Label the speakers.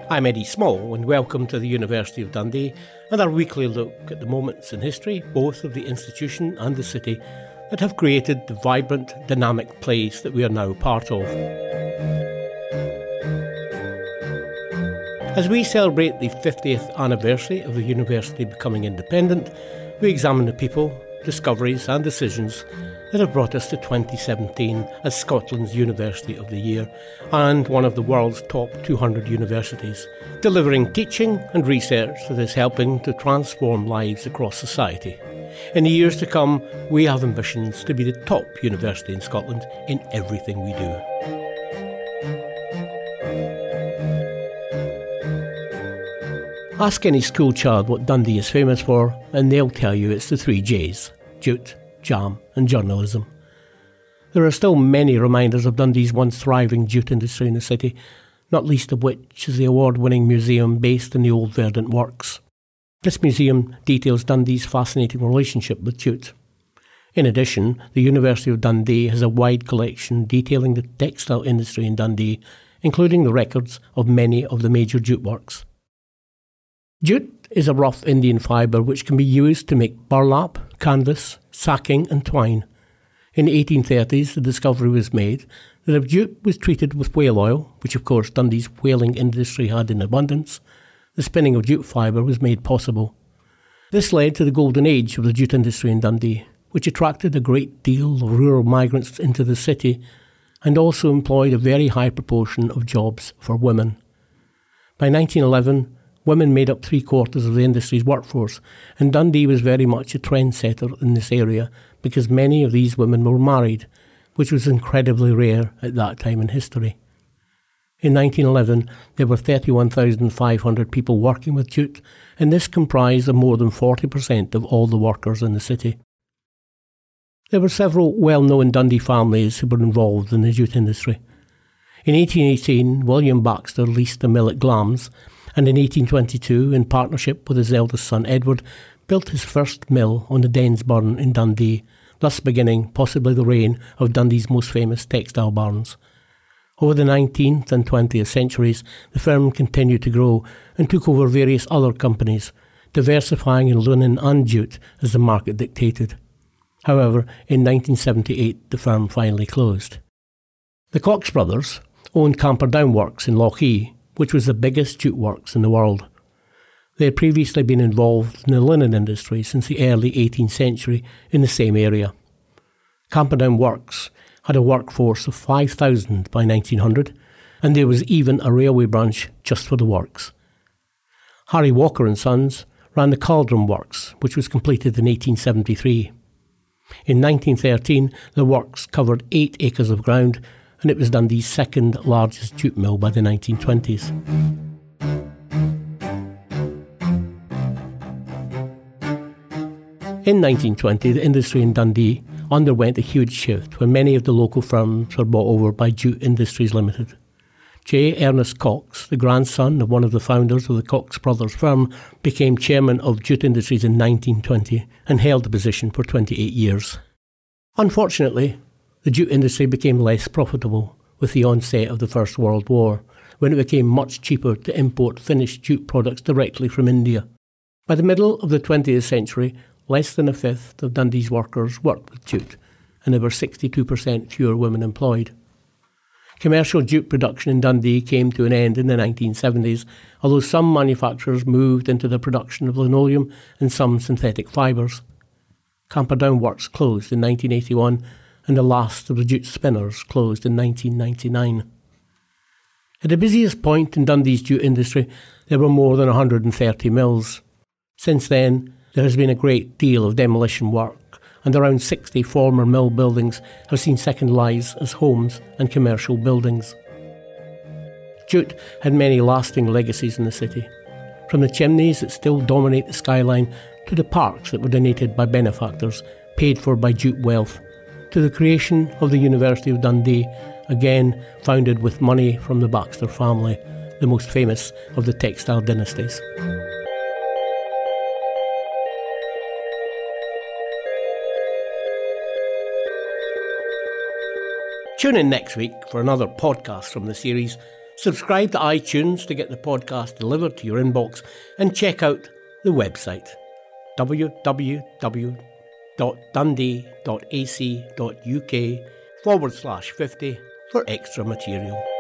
Speaker 1: I'm Eddie Small and welcome to the University of Dundee and our weekly look at the moments in history, both of the institution and the city, that have created the vibrant, dynamic place that we are now part of. As we celebrate the 50th anniversary of the university becoming independent, we examine the people, discoveries and decisions that have brought us to 2017 as Scotland's University of the Year and one of the world's top 200 universities, delivering teaching and research that is helping to transform lives across society. In the years to come, we have ambitions to be the top university in Scotland in everything we do. Ask any school child what Dundee is famous for and they'll tell you it's the 3 Js: Jute, Jam and journalism. There are still many reminders of Dundee's once thriving jute industry in the city, not least of which is the award-winning museum based in the old Verdant Works. This museum details Dundee's fascinating relationship with jute. In addition, the University of Dundee has a wide collection detailing the textile industry in Dundee, including the records of many of the major jute works. Jute is a rough Indian fibre which can be used to make burlap, canvas, sacking and twine. In the 1830s, the discovery was made that if jute was treated with whale oil, which of course Dundee's whaling industry had in abundance, the spinning of jute fibre was made possible. This led to the golden age of the jute industry in Dundee, which attracted a great deal of rural migrants into the city and also employed a very high proportion of jobs for women. By 1911, women made up 3/4 of the industry's workforce, and Dundee was very much a trendsetter in this area because many of these women were married, which was incredibly rare at that time in history. In 1911, there were 31,500 people working with jute, and this comprised of more than 40% of all the workers in the city. There were several well-known Dundee families who were involved in the jute industry. In 1818, William Baxter leased a mill at Glamis, and in 1822, in partnership with his eldest son Edward, built his first mill on the Dens Burn in Dundee, thus beginning possibly the reign of Dundee's most famous textile barns. Over the 19th and 20th centuries, the firm continued to grow and took over various other companies, diversifying in linen and jute as the market dictated. However, in 1978, the firm finally closed. The Cox brothers owned Camperdown Works in Lochee, which was the biggest jute works in the world. They had previously been involved in the linen industry since the early 18th century in the same area. Camperdown Works had a workforce of 5,000 by 1900, and there was even a railway branch just for the works. Harry Walker and Sons ran the Caldron Works, which was completed in 1873. In 1913, the works covered 8 acres of ground, and it was Dundee's second largest jute mill by the 1920s. In 1920, the industry in Dundee underwent a huge shift when many of the local firms were bought over by Jute Industries Limited. J. Ernest Cox, the grandson of one of the founders of the Cox brothers firm, became chairman of Jute Industries in 1920 and held the position for 28 years. Unfortunately, the jute industry became less profitable with the onset of the First World War, when it became much cheaper to import finished jute products directly from India. By the middle of the 20th century, less than a fifth of Dundee's workers worked with jute, and there were 62% fewer women employed. Commercial jute production in Dundee came to an end in the 1970s, although some manufacturers moved into the production of linoleum and some synthetic fibres. Camperdown Works closed in 1981, and the last of the jute spinners closed in 1999. At the busiest point in Dundee's jute industry, there were more than 130 mills. Since then, there has been a great deal of demolition work, and around 60 former mill buildings have seen second lives as homes and commercial buildings. Jute had many lasting legacies in the city, from the chimneys that still dominate the skyline to the parks that were donated by benefactors, paid for by jute wealth, to the creation of the University of Dundee, again founded with money from the Baxter family, the most famous of the textile dynasties. Tune in next week for another podcast from the series Subscribe to iTunes to get the podcast delivered to your inbox, and check out the website www.dundee.ac.uk/50 for extra material.